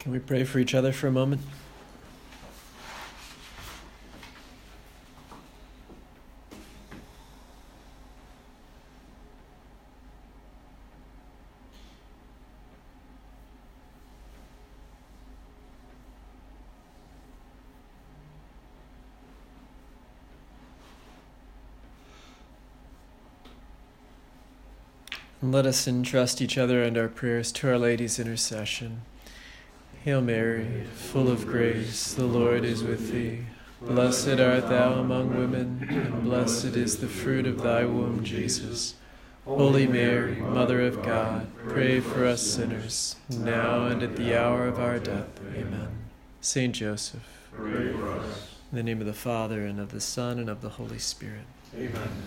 Can we pray for each other for a moment? And let us entrust each other and our prayers to Our Lady's intercession. Hail Mary, full of grace, the Lord is with thee. Blessed art thou among women, and blessed is the fruit of thy womb, Jesus. Holy Mary, Mother of God, pray for us sinners, now and at the hour of our death. Amen. Saint Joseph, pray for us. in the name of the Father, and of the Son, and of the Holy Spirit. Amen.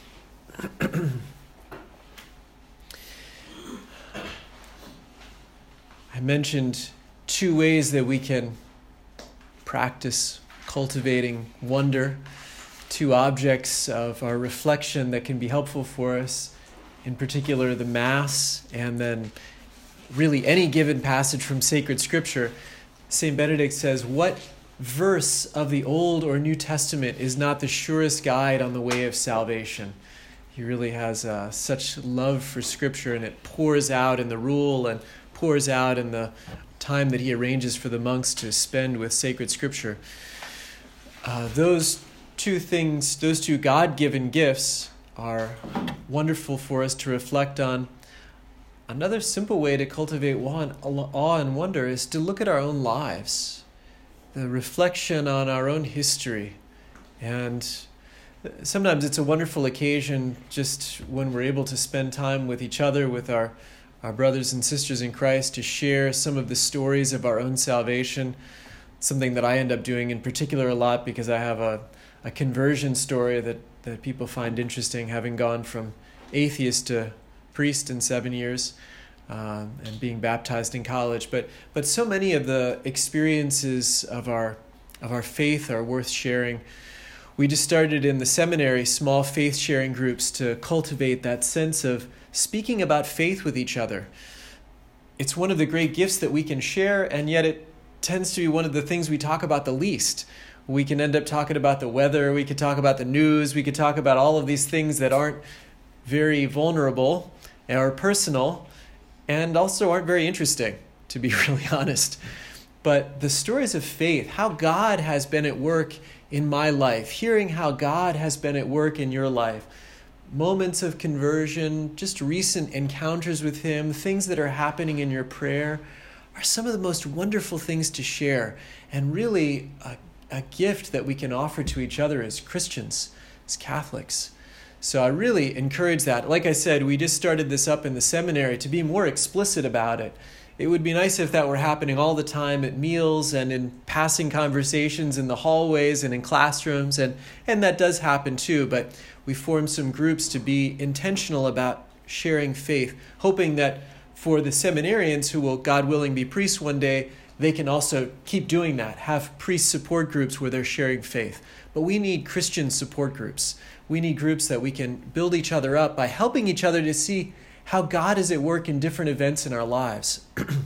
I mentioned two ways that we can practice cultivating wonder, two objects of our reflection that can be helpful for us, in particular the Mass, and then really any given passage from sacred Scripture. St. Benedict says, what verse of the Old or New Testament is not the surest guide on the way of salvation? He really has such love for Scripture, and it pours out in the rule and pours out in the time that he arranges for the monks to spend with sacred Scripture. Those two things, those two God-given gifts, are wonderful for us to reflect on. Another simple way to cultivate awe and wonder is to look at our own lives, the reflection on our own history. And sometimes it's a wonderful occasion just when we're able to spend time with each other, with our brothers and sisters in Christ, to share some of the stories of our own salvation. Something that I end up doing in particular a lot because I have a conversion story that people find interesting, having gone from atheist to priest in 7 years and being baptized in college. But so many of the experiences of our faith are worth sharing. We just started in the seminary small faith-sharing groups to cultivate that sense of speaking about faith with each other. It's one of the great gifts that we can share, and yet it tends to be one of the things we talk about the least. We can end up talking about the weather, we could talk about the news, we could talk about all of these things that aren't very vulnerable or personal, and also aren't very interesting, to be really honest. But the stories of faith, how God has been at work in my life, hearing how God has been at work in your life, moments of conversion, just recent encounters with Him, things that are happening in your prayer, are some of the most wonderful things to share, and really a gift that we can offer to each other as Christians, as Catholics. So I really encourage that. Like I said, we just started this up in the seminary to be more explicit about it. It would be nice if that were happening all the time at meals and in passing conversations in the hallways and in classrooms, and that does happen too, but we formed some groups to be intentional about sharing faith, hoping that for the seminarians who will, God willing, be priests one day, they can also keep doing that, have priest support groups where they're sharing faith. But we need Christian support groups. We need groups that we can build each other up by helping each other to see how God is at work in different events in our lives.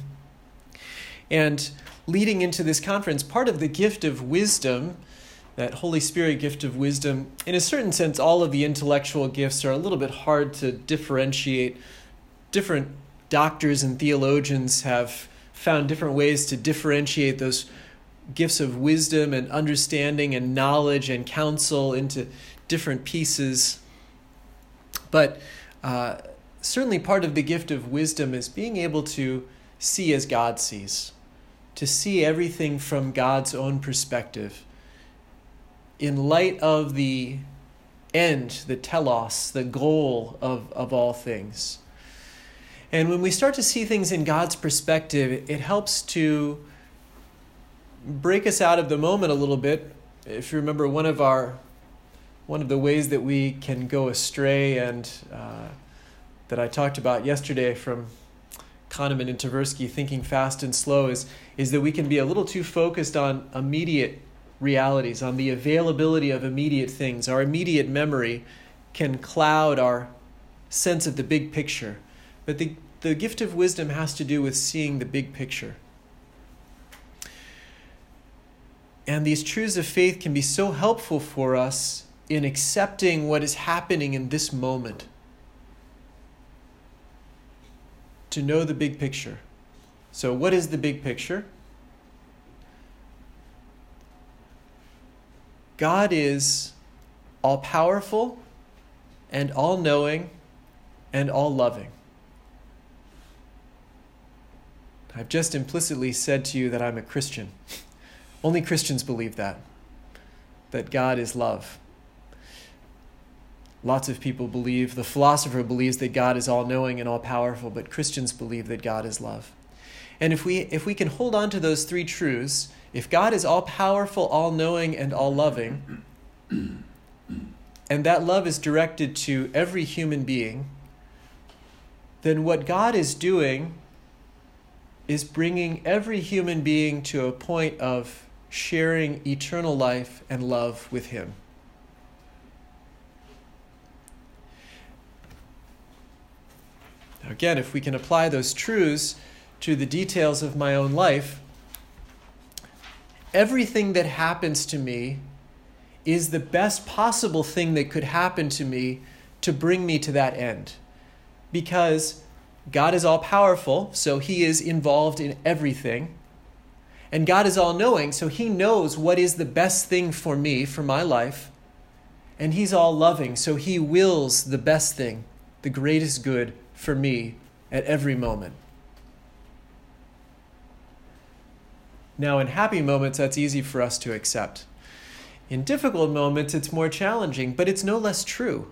And leading into this conference, part of the gift of wisdom, that Holy Spirit gift of wisdom, in a certain sense, all of the intellectual gifts are a little bit hard to differentiate. Different doctors and theologians have found different ways to differentiate those gifts of wisdom and understanding and knowledge and counsel into different pieces. But certainly part of the gift of wisdom is being able to see as God sees, to see everything from God's own perspective, in light of the end, the telos, the goal of all things. And when we start to see things in God's perspective, it helps to break us out of the moment a little bit. If you remember, one of the ways that we can go astray, and that I talked about yesterday from Kahneman and Tversky, Thinking Fast and Slow, is that we can be a little too focused on immediate realities, on the availability of immediate things. Our immediate memory can cloud our sense of the big picture. But the gift of wisdom has to do with seeing the big picture, And these truths of faith can be so helpful for us in accepting what is happening in this moment. To know the big picture. So what is the big picture? God is all-powerful and all-knowing and all-loving. I've just implicitly said to you that I'm a Christian. Only Christians believe that God is love. Lots of people believe, the philosopher believes that God is all-knowing and all-powerful, but Christians believe that God is love. And if we can hold on to those three truths, if God is all-powerful, all-knowing, and all-loving, and that love is directed to every human being, then what God is doing is bringing every human being to a point of sharing eternal life and love with Him. Now again, if we can apply those truths to the details of my own life, everything that happens to me is the best possible thing that could happen to me to bring me to that end. Because God is all-powerful, so He is involved in everything. And God is all-knowing, so He knows what is the best thing for me, for my life. And He's all-loving, so He wills the best thing, the greatest good for me at every moment. Now, in happy moments, that's easy for us to accept. In difficult moments, it's more challenging, but it's no less true.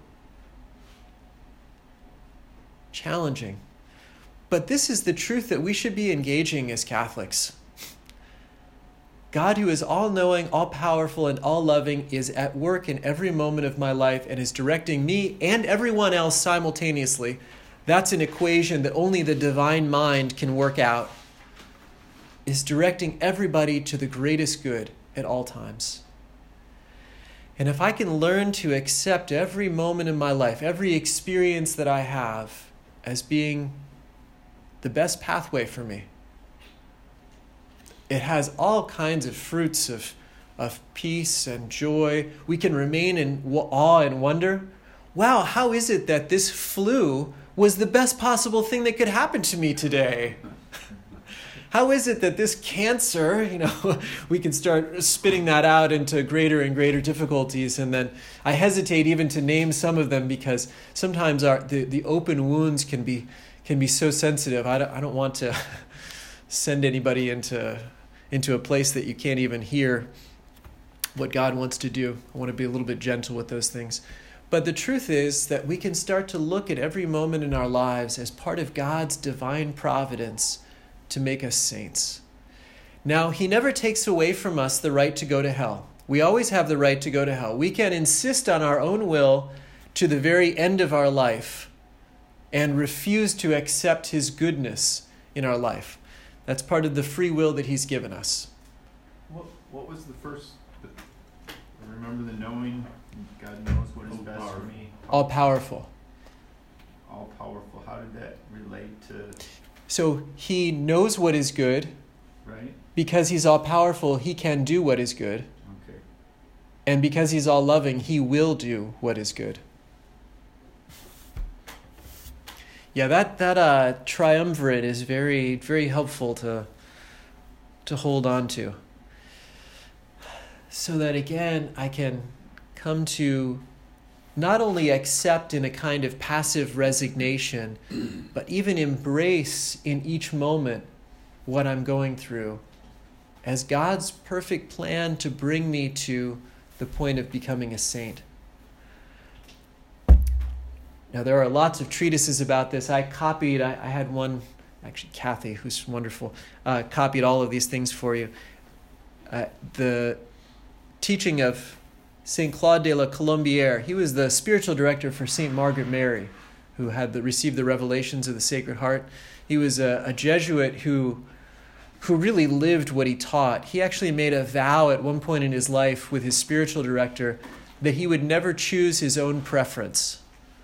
Challenging. But this is the truth that we should be engaging as Catholics. God, who is all-knowing, all-powerful, and all-loving, is at work in every moment of my life and is directing me and everyone else simultaneously. That's an equation that only the divine mind can work out. Is directing everybody to the greatest good at all times. And if I can learn to accept every moment in my life, every experience that I have as being the best pathway for me, it has all kinds of fruits of peace and joy. We can remain in awe and wonder. Wow, how is it that this flu was the best possible thing that could happen to me today? How is it that this cancer, we can start spitting that out into greater and greater difficulties, and then I hesitate even to name some of them because sometimes the open wounds can be so sensitive. I don't want to send anybody into a place that you can't even hear what God wants to do. I want to be a little bit gentle with those things. But the truth is that we can start to look at every moment in our lives as part of God's divine providence to make us saints. Now, He never takes away from us the right to go to hell. We always have the right to go to hell. We can insist on our own will to the very end of our life and refuse to accept His goodness in our life. That's part of the free will that He's given us. What was the first? Remember the knowing, God knows what is best for me. All powerful. All powerful. How did that relate to? So He knows what is good. Right. Because He's all powerful, He can do what is good. Okay. And because He's all loving, He will do what is good. Yeah, that triumvirate is very, very helpful to hold on to. So that again, I can come to not only accept in a kind of passive resignation, but even embrace in each moment what I'm going through as God's perfect plan to bring me to the point of becoming a saint. Now, there are lots of treatises about this. I had one, actually Kathy, who's wonderful, copied all of these things for you. The teaching of Saint Claude de la Colombière. He was the spiritual director for Saint Margaret Mary, who had received the revelations of the Sacred Heart. He was a Jesuit who really lived what he taught. He actually made a vow at one point in his life with his spiritual director that he would never choose his own preference.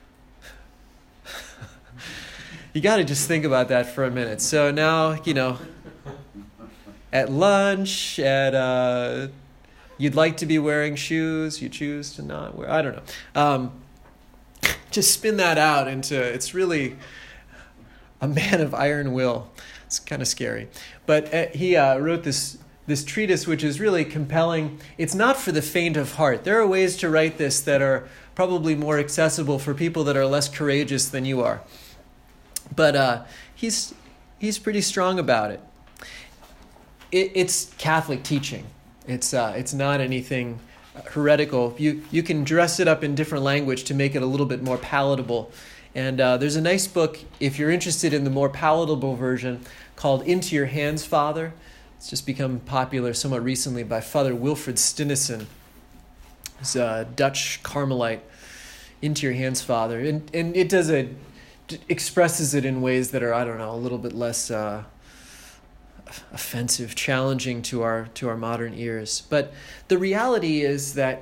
You got to just think about that for a minute. So now, at lunch, at You'd like to be wearing shoes, you choose to not wear. I don't know. Just spin that out into, it's really a man of iron will. It's kind of scary. But he wrote this treatise, which is really compelling. It's not for the faint of heart. There are ways to write this that are probably more accessible for people that are less courageous than you are. But he's pretty strong about it. It's Catholic teaching. It's not anything heretical. You can dress it up in different language to make it a little bit more palatable. And there's a nice book, if you're interested in the more palatable version, called Into Your Hands, Father. It's just become popular somewhat recently by Father Wilfred Stinnesen. He's a Dutch Carmelite. Into Your Hands, Father. And it expresses it in ways that are, I don't know, a little bit less offensive, challenging to our modern ears. But the reality is that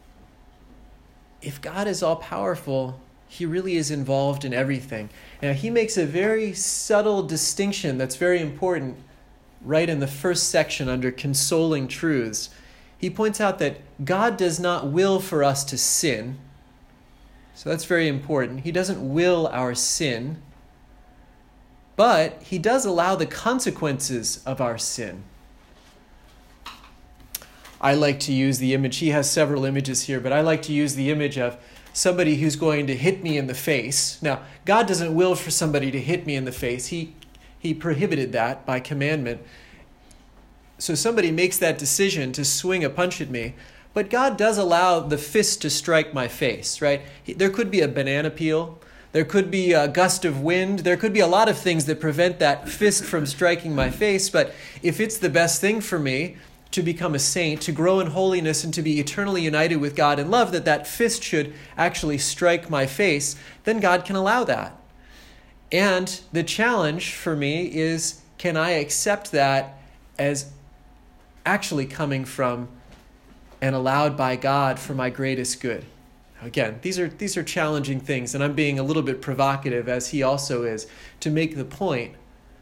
if God is all-powerful, he really is involved in everything. Now, he makes a very subtle distinction that's very important right in the first section under consoling truths. He points out that God does not will for us to sin. So that's very important. He doesn't will our sin, but he does allow the consequences of our sin. I like to use the image, he has several images here, but I like to use the image of somebody who's going to hit me in the face. Now, God doesn't will for somebody to hit me in the face. He prohibited that by commandment. So somebody makes that decision to swing a punch at me, but God does allow the fist to strike my face, right? There could be a banana peel. There could be a gust of wind. There could be a lot of things that prevent that fist from striking my face. But if it's the best thing for me to become a saint, to grow in holiness, and to be eternally united with God in love, that fist should actually strike my face, then God can allow that. And the challenge for me is, can I accept that as actually coming from and allowed by God for my greatest good? Again, these are challenging things, and I'm being a little bit provocative, as he also is, to make the point.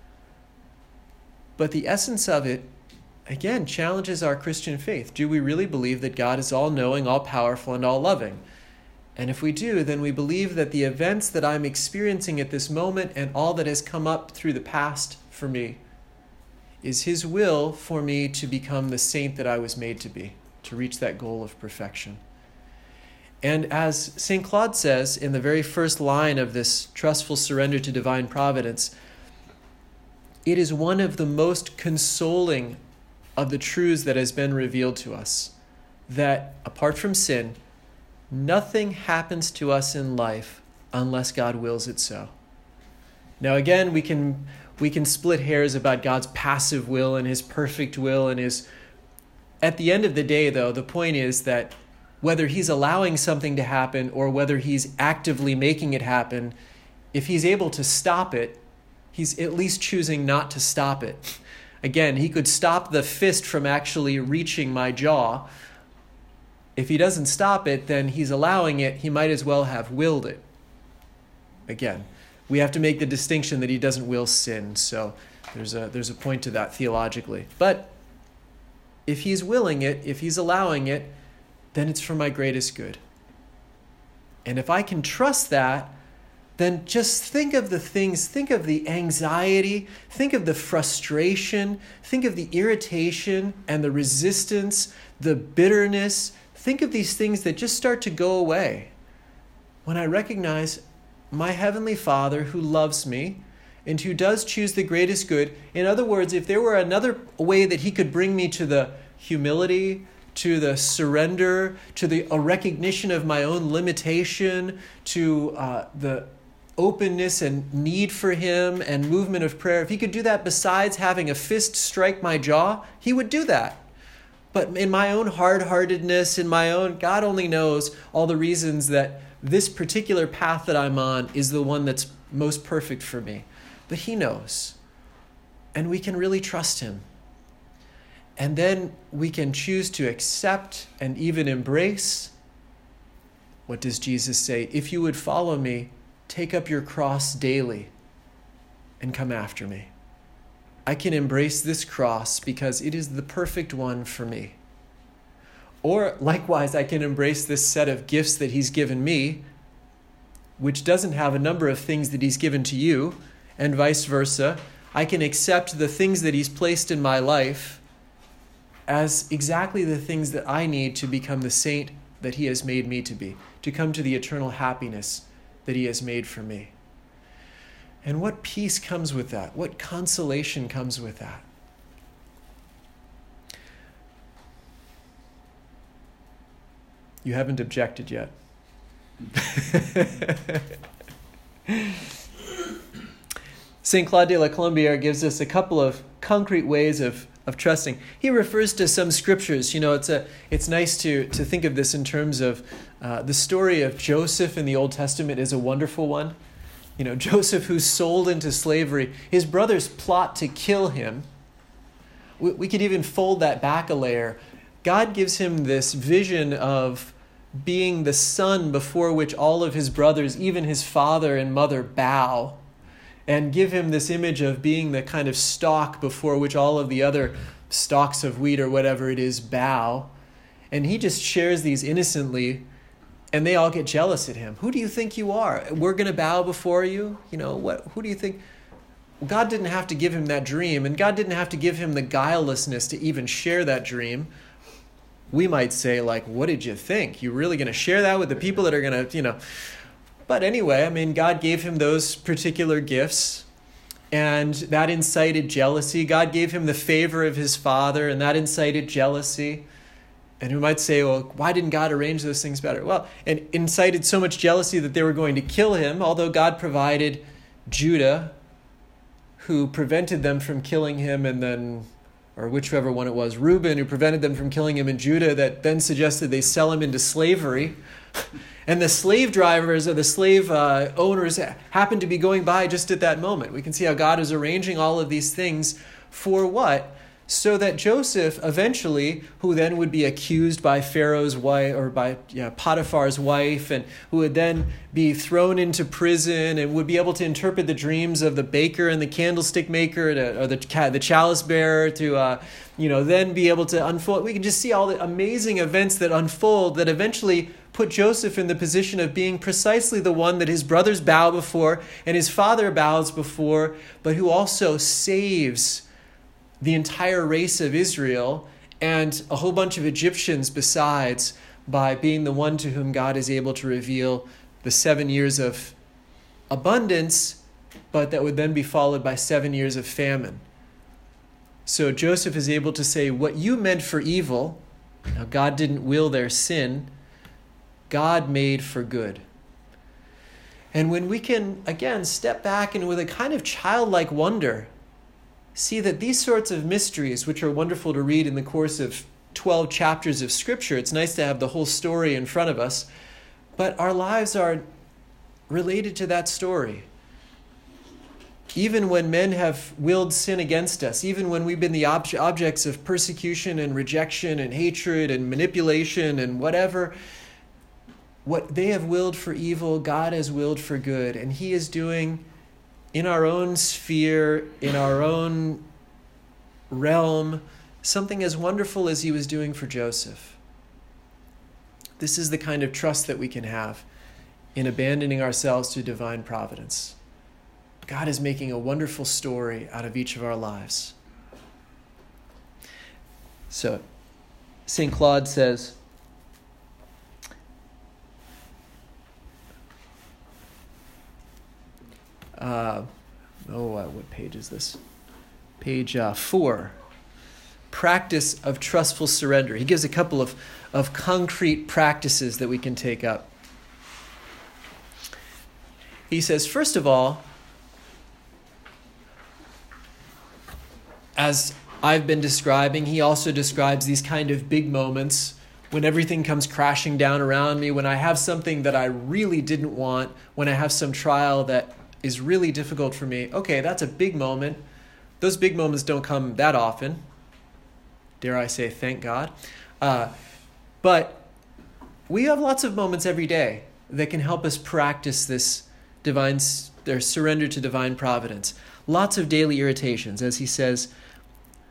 But the essence of it, again, challenges our Christian faith. Do we really believe that God is all-knowing, all-powerful, and all-loving? And if we do, then we believe that the events that I'm experiencing at this moment and all that has come up through the past for me is his will for me to become the saint that I was made to be, to reach that goal of perfection. And as St. Claude says in the very first line of this trustful surrender to divine providence, it is one of the most consoling of the truths that has been revealed to us, that apart from sin, nothing happens to us in life unless God wills it so. Now again, we can split hairs about God's passive will and his perfect will and his... At the end of the day, though, the point is that whether he's allowing something to happen or whether he's actively making it happen, if he's able to stop it, he's at least choosing not to stop it. Again, he could stop the fist from actually reaching my jaw. If he doesn't stop it, then he's allowing it. He might as well have willed it. Again, we have to make the distinction that he doesn't will sin. So there's a point to that theologically. But if he's willing it, if he's allowing it, then it's for my greatest good. And if I can trust that, then just think of the things, think of the anxiety, think of the frustration, think of the irritation and the resistance, the bitterness. Think of these things that just start to go away when I recognize my Heavenly Father who loves me and who does choose the greatest good. In other words, if there were another way that he could bring me to the humility, to the surrender, to a recognition of my own limitation, to the openness and need for him and movement of prayer, if he could do that besides having a fist strike my jaw, he would do that. But in my own hard-heartedness, in my own, God only knows all the reasons that this particular path that I'm on is the one that's most perfect for me. But he knows. And we can really trust him. And then we can choose to accept and even embrace. What does Jesus say? If you would follow me, take up your cross daily and come after me. I can embrace this cross because it is the perfect one for me. Or likewise, I can embrace this set of gifts that he's given me, which doesn't have a number of things that he's given to you, and vice versa. I can accept the things that he's placed in my life as exactly the things that I need to become the saint that he has made me to be, to come to the eternal happiness that he has made for me. And what peace comes with that? What consolation comes with that? You haven't objected yet. St. Claude de la Colombière gives us a couple of concrete ways of trusting. He refers to some scriptures. It's nice to think of this in terms of the story of Joseph in the Old Testament is a wonderful one. Joseph, who's sold into slavery, his brothers plot to kill him. We could even fold that back a layer. God gives him this vision of being the son before which all of his brothers, even his father and mother, bow, and give him this image of being the kind of stalk before which all of the other stalks of wheat or whatever it is bow. And he just shares these innocently, and they all get jealous at him. Who do you think you are? We're going to bow before you? Who do you think? God didn't have to give him that dream, and God didn't have to give him the guilelessness to even share that dream. We might say, what did you think? You really going to share that with the people that are going to, But anyway, God gave him those particular gifts, and that incited jealousy. God gave him the favor of his father, and that incited jealousy. And we might say, well, why didn't God arrange those things better? Well, it incited so much jealousy that they were going to kill him, although God provided Judah, who prevented them from killing him, and then, or whichever one it was, Reuben, who prevented them from killing him, and Judah, that then suggested they sell him into slavery. And the slave drivers or the slave owners happened to be going by just at that moment. We can see how God is arranging all of these things for what? So that Joseph eventually, who then would be accused by Pharaoh's wife, or by Potiphar's wife, and who would then be thrown into prison and would be able to interpret the dreams of the baker and the candlestick maker, or the chalice bearer, to then be able to unfold. We can just see all the amazing events that unfold that eventually put Joseph in the position of being precisely the one that his brothers bow before and his father bows before, but who also saves the entire race of Israel and a whole bunch of Egyptians besides, by being the one to whom God is able to reveal the 7 years of abundance, but that would then be followed by 7 years of famine. So Joseph is able to say, what you meant for evil, now God didn't will their sin, God made for good. And when we can, again, step back and with a kind of childlike wonder, see that these sorts of mysteries, which are wonderful to read in the course of 12 chapters of Scripture, it's nice to have the whole story in front of us, but our lives are related to that story. Even when men have willed sin against us, even when we've been the objects of persecution and rejection and hatred and manipulation and whatever, what they have willed for evil, God has willed for good. And he is doing in our own sphere, in our own realm, something as wonderful as he was doing for Joseph. This is the kind of trust that we can have in abandoning ourselves to divine providence. God is making a wonderful story out of each of our lives. So, St. Claude says, what page is this? Page 4. Practice of trustful surrender. He gives a couple of concrete practices that we can take up. He says, first of all, as I've been describing, he also describes these kind of big moments when everything comes crashing down around me, when I have something that I really didn't want, when I have some trial that is really difficult for me. Okay, that's a big moment. Those big moments don't come that often. Dare I say, thank God. But we have lots of moments every day that can help us practice this their surrender to divine providence. Lots of daily irritations, as he says,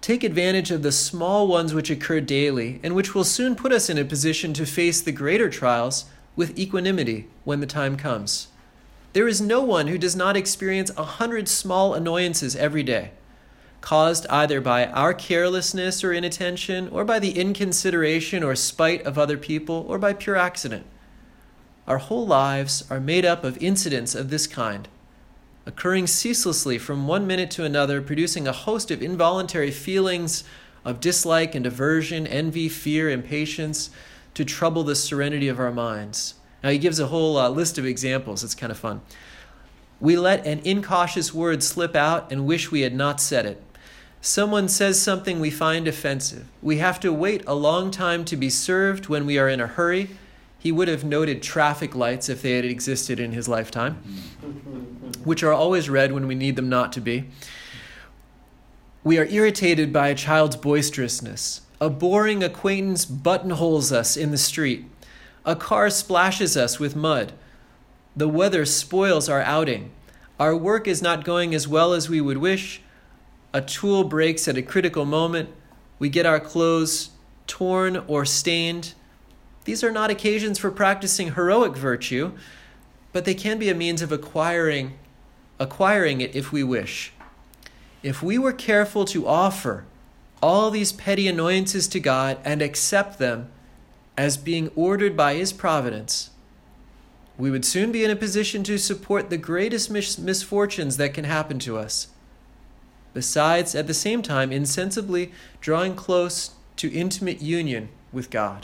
Take advantage of the small ones which occur daily and which will soon put us in a position to face the greater trials with equanimity when the time comes. There is no one who does not experience 100 small annoyances every day, caused either by our carelessness or inattention, or by the inconsideration or spite of other people, or by pure accident. Our whole lives are made up of incidents of this kind, occurring ceaselessly from one minute to another, producing a host of involuntary feelings of dislike and aversion, envy, fear, impatience, to trouble the serenity of our minds. Now he gives a whole list of examples. It's kind of fun. We let an incautious word slip out and wish we had not said it. Someone says something we find offensive. We have to wait a long time to be served when we are in a hurry. He would have noted traffic lights if they had existed in his lifetime, which are always red when we need them not to be. We are irritated by a child's boisterousness. A boring acquaintance buttonholes us in the street. A car splashes us with mud. The weather spoils our outing. Our work is not going as well as we would wish. A tool breaks at a critical moment. We get our clothes torn or stained. These are not occasions for practicing heroic virtue, but they can be a means of acquiring it if we wish. If we were careful to offer all these petty annoyances to God and accept them as being ordered by His providence, we would soon be in a position to support the greatest misfortunes that can happen to us, besides, at the same time, insensibly drawing close to intimate union with God.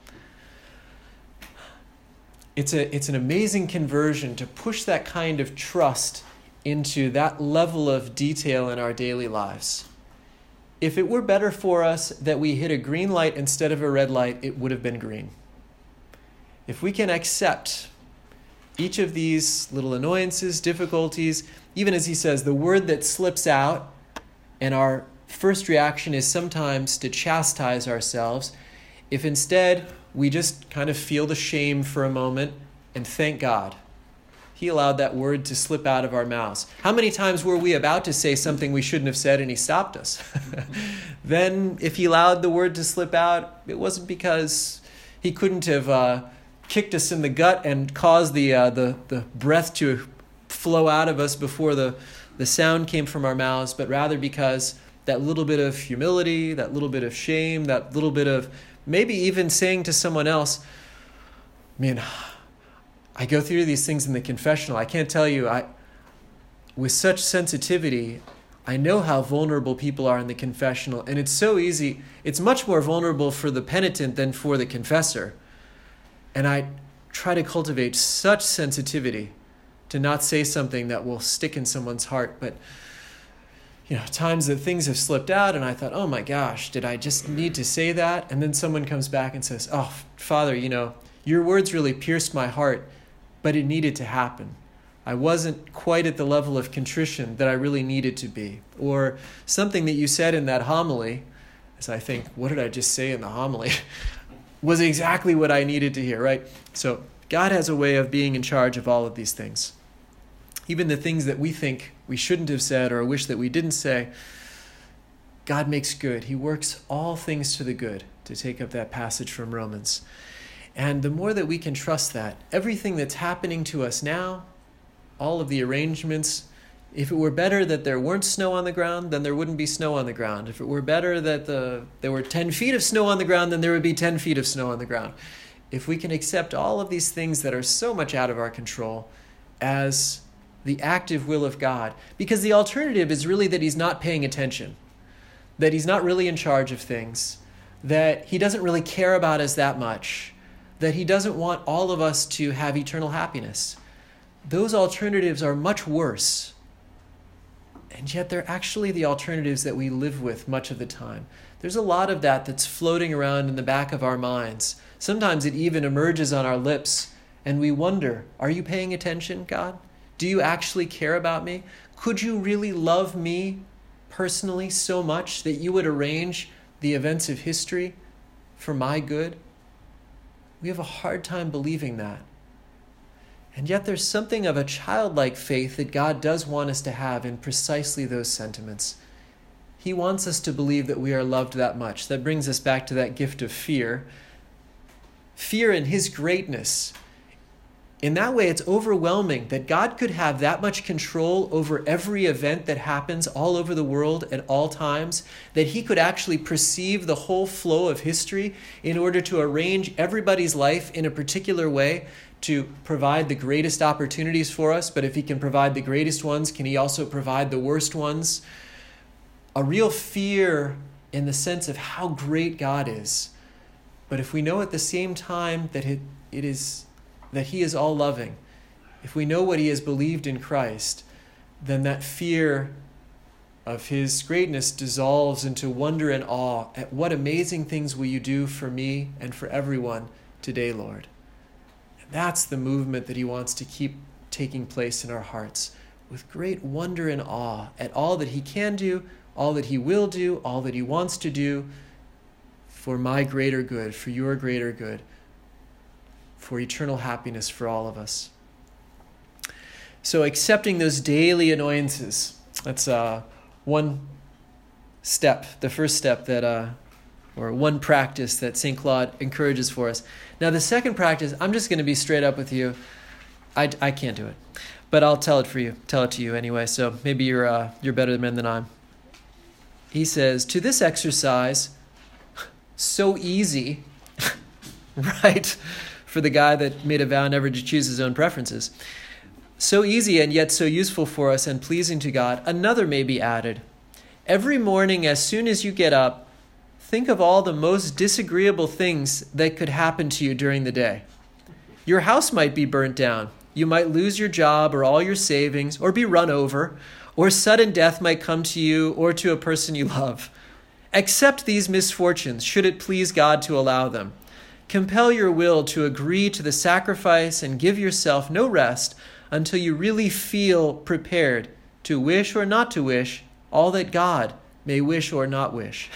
It's an amazing conversion to push that kind of trust into that level of detail in our daily lives. If it were better for us that we hit a green light instead of a red light, it would have been green. If we can accept each of these little annoyances, difficulties, even as he says, the word that slips out, and our first reaction is sometimes to chastise ourselves, if instead we just kind of feel the shame for a moment and thank God He allowed that word to slip out of our mouths. How many times were we about to say something we shouldn't have said and He stopped us? Then if He allowed the word to slip out, it wasn't because He couldn't have kicked us in the gut and caused the breath to flow out of us before the sound came from our mouths, but rather because that little bit of humility, that little bit of shame, that little bit of maybe even saying to someone else, man, I go through these things in the confessional. I can't tell you, with such sensitivity, I know how vulnerable people are in the confessional, and it's so easy. It's much more vulnerable for the penitent than for the confessor. And I try to cultivate such sensitivity to not say something that will stick in someone's heart. But times that things have slipped out and I thought, oh my gosh, did I just need to say that? And then someone comes back and says, oh, Father, your words really pierced my heart, but it needed to happen. I wasn't quite at the level of contrition that I really needed to be. Or something that you said in that homily, as I think, what did I just say in the homily? Was exactly what I needed to hear, right? So God has a way of being in charge of all of these things. Even the things that we think we shouldn't have said or wish that we didn't say, God makes good. He works all things to the good, to take up that passage from Romans. And the more that we can trust that, everything that's happening to us now, all of the arrangements, if it were better that there weren't snow on the ground, then there wouldn't be snow on the ground. If it were better that there were 10 feet of snow on the ground, then there would be 10 feet of snow on the ground. If we can accept all of these things that are so much out of our control as the active will of God, because the alternative is really that He's not paying attention, that He's not really in charge of things, that He doesn't really care about us that much, that He doesn't want all of us to have eternal happiness. Those alternatives are much worse. And yet they're actually the alternatives that we live with much of the time. There's a lot of that that's floating around in the back of our minds. Sometimes it even emerges on our lips, and we wonder, are you paying attention, God? Do you actually care about me? Could you really love me personally so much that you would arrange the events of history for my good? We have a hard time believing that. And yet there's something of a childlike faith that God does want us to have in precisely those sentiments. He wants us to believe that we are loved that much. That brings us back to that gift of fear. Fear in his greatness. In that way, it's overwhelming that God could have that much control over every event that happens all over the world at all times, that he could actually perceive the whole flow of history in order to arrange everybody's life in a particular way to provide the greatest opportunities for us. But if he can provide the greatest ones, can he also provide the worst ones? A real fear in the sense of how great God is. But if we know at the same time that that he is all loving, if we know what he has believed in Christ, then that fear of his greatness dissolves into wonder and awe at what amazing things will you do for me and for everyone today, Lord. And that's the movement that he wants to keep taking place in our hearts, with great wonder and awe at all that he can do, all that he will do, all that he wants to do for my greater good, for your greater good, for eternal happiness for all of us. So accepting those daily annoyances, that's one step, the first step that, or one practice that St. Claude encourages for us. Now the second practice, I'm just going to be straight up with you. I can't do it, but I'll tell it to you anyway, so maybe you're better than I am. He says, to this exercise, so easy, right? For the guy that made a vow never to choose his own preferences. So easy and yet so useful for us and pleasing to God, another may be added. Every morning as soon as you get up, think of all the most disagreeable things that could happen to you during the day. Your house might be burnt down. You might lose your job or all your savings or be run over, or sudden death might come to you or to a person you love. Accept these misfortunes, should it please God to allow them. Compel your will to agree to the sacrifice and give yourself no rest until you really feel prepared to wish or not to wish all that God may wish or not wish.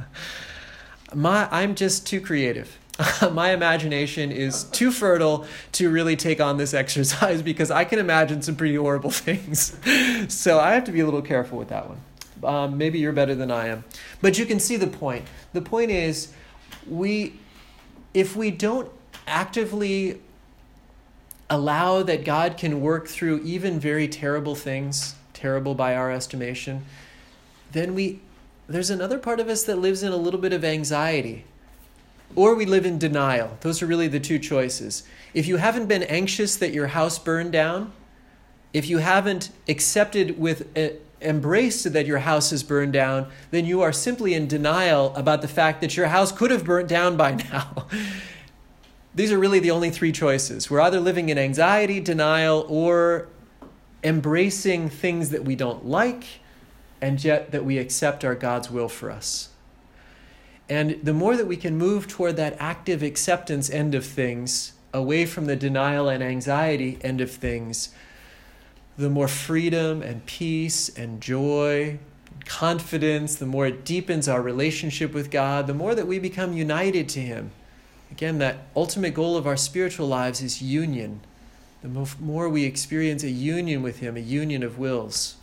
I'm just too creative. My imagination is too fertile to really take on this exercise because I can imagine some pretty horrible things. So I have to be a little careful with that one. Maybe you're better than I am. But you can see the point. The point is, if we don't actively allow that God can work through even very terrible things, terrible by our estimation, then there's another part of us that lives in a little bit of anxiety. Or we live in denial. Those are really the two choices. If you haven't been anxious that your house burned down, if you haven't embraced that your house is burned down, then you are simply in denial about the fact that your house could have burnt down by now. These are really the only three choices. We're either living in anxiety, denial, or embracing things that we don't like, and yet that we accept are God's will for us. And the more that we can move toward that active acceptance end of things, away from the denial and anxiety end of things, the more freedom and peace and joy, and confidence, the more it deepens our relationship with God, the more that we become united to him. Again, that ultimate goal of our spiritual lives is union. The more we experience a union with him, a union of wills.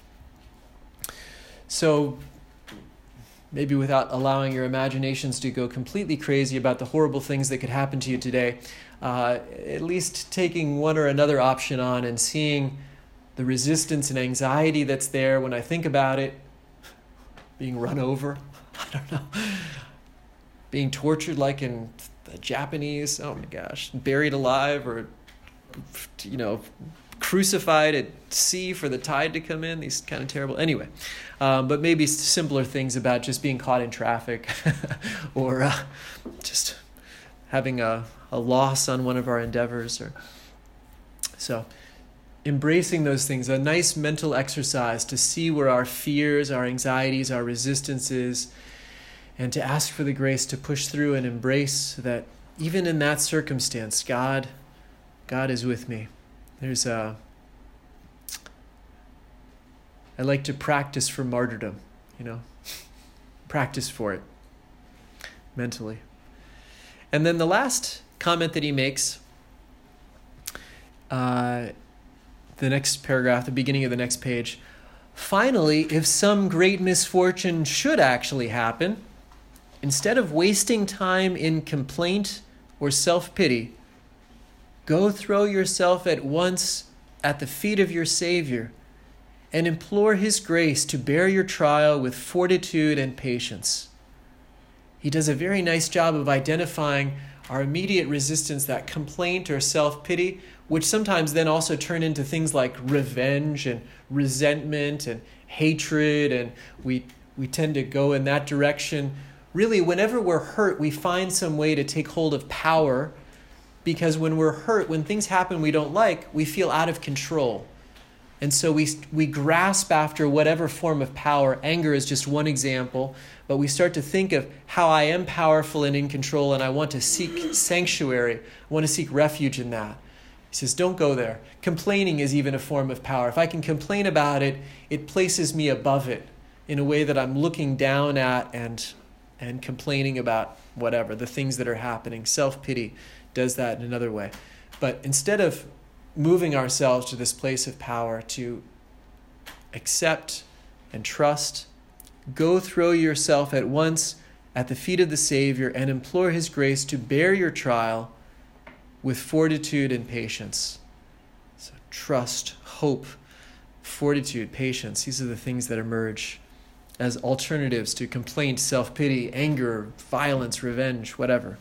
So maybe without allowing your imaginations to go completely crazy about the horrible things that could happen to you today, at least taking one or another option on and seeing the resistance and anxiety that's there when I think about it, being run over, I don't know, being tortured like in the Japanese, oh my gosh, buried alive or, crucified at sea for the tide to come in, these kind of terrible, anyway. But maybe simpler things about just being caught in traffic or just having a loss on one of our endeavors. So embracing those things, a nice mental exercise to see where our fears, our anxieties, our resistances, and to ask for the grace to push through and embrace that even in that circumstance, God is with me. I like to practice for martyrdom, practice for it mentally. And then the last comment that he makes, the next paragraph, the beginning of the next page, Finally, if some great misfortune should actually happen, instead of wasting time in complaint or self-pity, go throw yourself at once at the feet of your Savior and implore His grace to bear your trial with fortitude and patience. He does a very nice job of identifying our immediate resistance, that complaint or self-pity, which sometimes then also turn into things like revenge and resentment and hatred, and we tend to go in that direction. Really, whenever we're hurt, we find some way to take hold of power, because when we're hurt, when things happen we don't like, we feel out of control. And so we grasp after whatever form of power. Anger is just one example, but we start to think of how I am powerful and in control, and I want to seek sanctuary. I want to seek refuge in that. He says, don't go there. Complaining is even a form of power. If I can complain about it, it places me above it in a way that I'm looking down at and complaining about whatever, the things that are happening. Self-pity does that in another way. But instead of moving ourselves to this place of power, to accept and trust, go throw yourself at once at the feet of the Savior and implore His grace to bear your trial with fortitude and patience. So trust, hope, fortitude, patience, these are the things that emerge as alternatives to complaint, self-pity, anger, violence, revenge, whatever.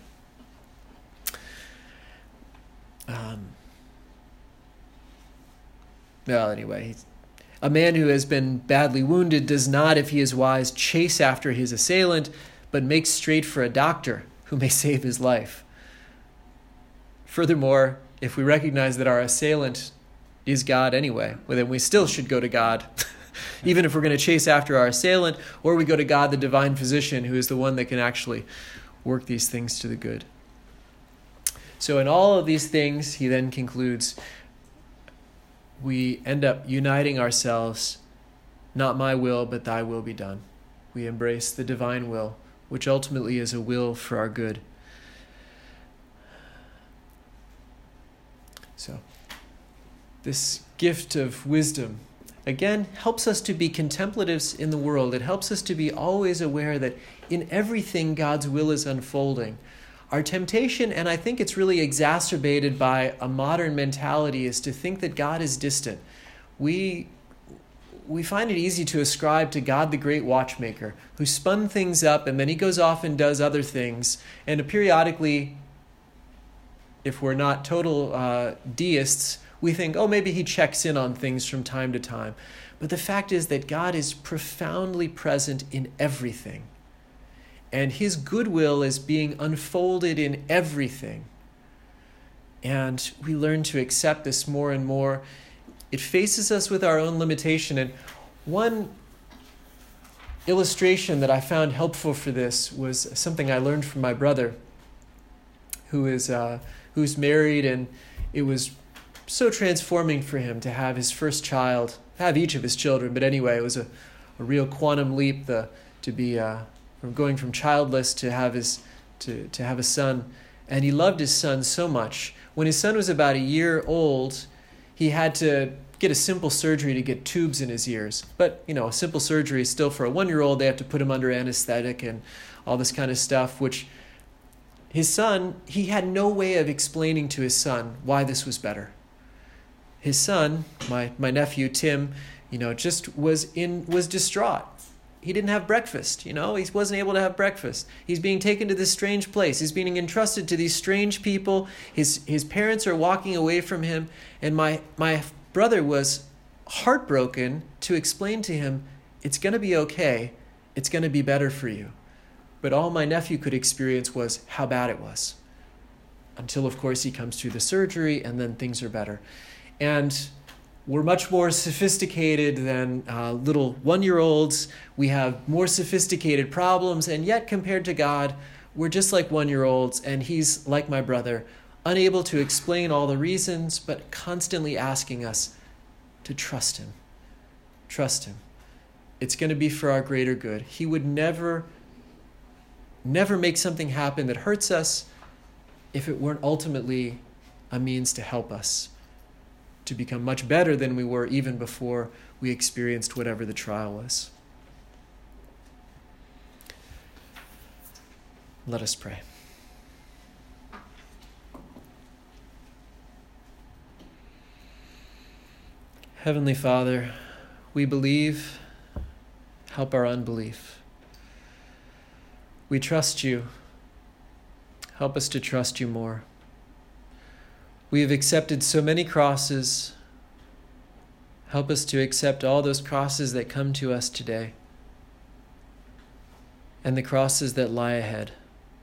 Well, anyway, a man who has been badly wounded does not, if he is wise, chase after his assailant, but makes straight for a doctor who may save his life. Furthermore, if we recognize that our assailant is God anyway, well, then we still should go to God, even if we're going to chase after our assailant, or we go to God, the divine physician, who is the one that can actually work these things to the good. So in all of these things, he then concludes, we end up uniting ourselves, not my will, but thy will be done. We embrace the divine will, which ultimately is a will for our good. So, this gift of wisdom, again, helps us to be contemplatives in the world. It helps us to be always aware that in everything God's will is unfolding. Our temptation, and I think it's really exacerbated by a modern mentality, is to think that God is distant. We find it easy to ascribe to God the great watchmaker, who spun things up and then he goes off and does other things. And periodically, if we're not total deists, we think, oh, maybe he checks in on things from time to time. But the fact is that God is profoundly present in everything. And His goodwill is being unfolded in everything. And we learn to accept this more and more. It faces us with our own limitation. And one illustration that I found helpful for this was something I learned from my brother, who's married, and it was so transforming for him to have his first child, have each of his children, but anyway, it was a real quantum leap to be from going from childless to have a son. And he loved his son so much. When his son was about a year old, he had to get a simple surgery to get tubes in his ears. But, a simple surgery is still, for a 1-year-old, they have to put him under anesthetic and all this kind of stuff, which his son, he had no way of explaining to his son why this was better. His son, my nephew Tim, just was distraught. He didn't have breakfast, he wasn't able to have breakfast. He's being taken to this strange place. He's being entrusted to these strange people. His parents are walking away from him. And my brother was heartbroken to explain to him, it's going to be okay. It's going to be better for you. But all my nephew could experience was how bad it was. Until, of course, he comes through the surgery and then things are better. And we're much more sophisticated than little 1-year-olds. We have more sophisticated problems, and yet compared to God, we're just like 1-year-olds, and He's like my brother, unable to explain all the reasons, but constantly asking us to trust Him. Trust Him. It's going to be for our greater good. He would never make something happen that hurts us if it weren't ultimately a means to help us, to become much better than we were even before we experienced whatever the trial was. Let us pray. Heavenly Father, we believe, help our unbelief. We trust you. Help us to trust you more. We have accepted so many crosses. Help us to accept all those crosses that come to us today and the crosses that lie ahead.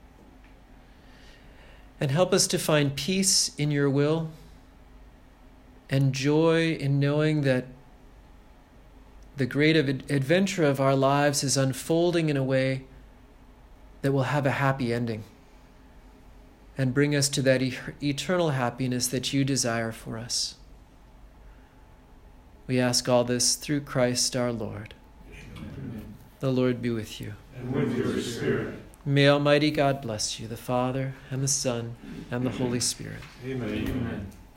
And help us to find peace in your will and joy in knowing that the great adventure of our lives is unfolding in a way that will have a happy ending and bring us to that eternal happiness that you desire for us. We ask all this through Christ our Lord. Amen. The Lord be with you. And with your spirit. May Almighty God bless you, the Father, and the Son, and the Holy Spirit. Amen. Amen.